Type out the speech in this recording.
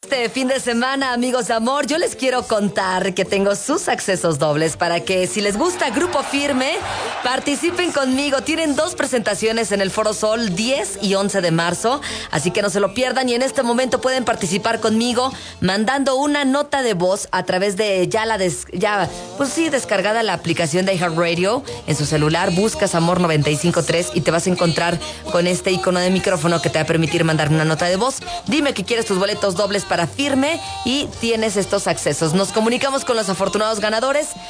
Este fin de semana, amigos de amor, yo les quiero contar que tengo sus accesos dobles para que, si les gusta Grupo Firme, participen conmigo. Tienen 2 presentaciones en el Foro Sol, 10 y 11 de marzo, así que no se lo pierdan. Y en este momento pueden participar conmigo mandando una nota de voz a través de descargada la aplicación de iHeartRadio en su celular. Buscas Amor 95.3 y te vas a encontrar con este icono de micrófono que te va a permitir mandar una nota de voz. Dime que quieres tus boletos dobles para Firme y tienes estos accesos. Nos comunicamos con los afortunados ganadores